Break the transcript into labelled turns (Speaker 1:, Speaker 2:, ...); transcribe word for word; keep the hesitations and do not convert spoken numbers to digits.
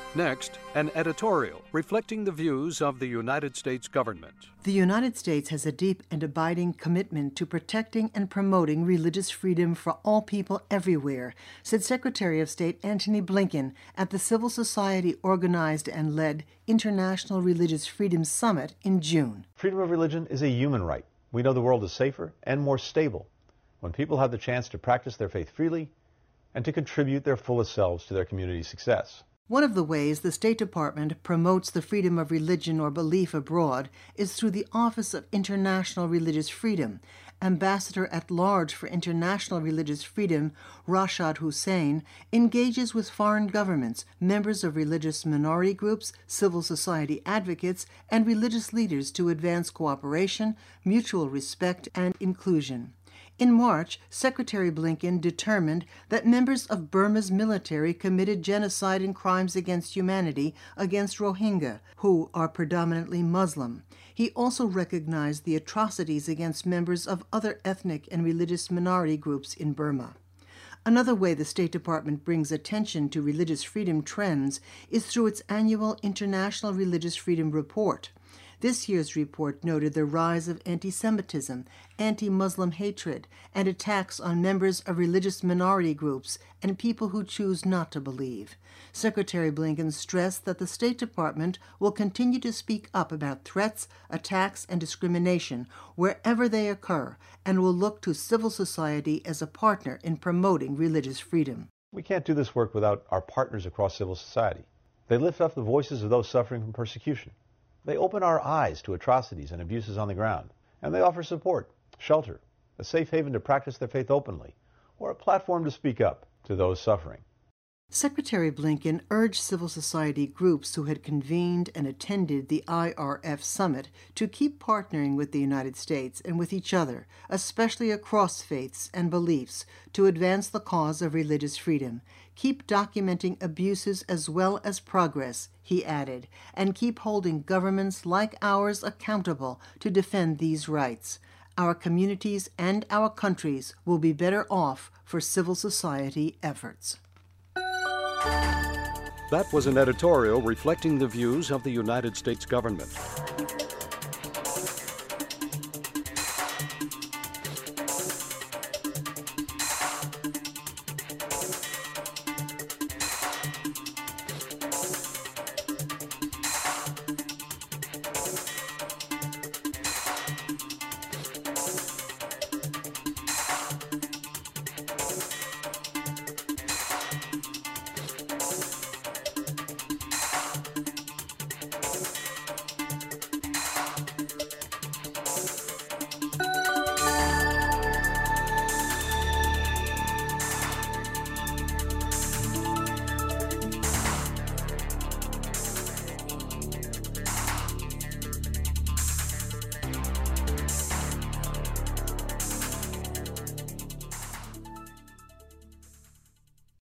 Speaker 1: Next, an editorial reflecting the views of the United States government.
Speaker 2: The United States has a deep and abiding commitment to protecting and promoting religious freedom for all people everywhere, said Secretary of State Antony Blinken at the Civil Society organized and led International Religious Freedom Summit in June.
Speaker 3: Freedom of religion is a human right. We know the world is safer and more stable when people have the chance to practice their faith freely and to contribute their fullest selves to their community's success.
Speaker 2: One of the ways the State Department promotes the freedom of religion or belief abroad is through the Office of International Religious Freedom. Ambassador at Large for International Religious Freedom, Rashad Hussain, engages with foreign governments, members of religious minority groups, civil society advocates, and religious leaders to advance cooperation, mutual respect, and inclusion. In March, Secretary Blinken determined that members of Burma's military committed genocide and crimes against humanity against Rohingya, who are predominantly Muslim. He also recognized the atrocities against members of other ethnic and religious minority groups in Burma. Another way the State Department brings attention to religious freedom trends is through its annual International Religious Freedom Report. This year's report noted the rise of anti-Semitism, anti-Muslim hatred, and attacks on members of religious minority groups and people who choose not to believe. Secretary Blinken stressed that the State Department will continue to speak up about threats, attacks, and discrimination wherever they occur, and will look to civil society as a partner in promoting religious freedom.
Speaker 3: We can't do this work without our partners across civil society. They lift up the voices of those suffering from persecution. They open our eyes to atrocities and abuses on the ground, and they offer support, shelter, a safe haven to practice their faith openly, or a platform to speak up to those suffering.
Speaker 2: Secretary Blinken urged civil society groups who had convened and attended the I R F summit to keep partnering with the United States and with each other, especially across faiths and beliefs, to advance the cause of religious freedom. Keep documenting abuses as well as progress, he added, and keep holding governments like ours accountable to defend these rights. Our communities and our countries will be better off for civil society efforts.
Speaker 1: That was an editorial reflecting the views of the United States government.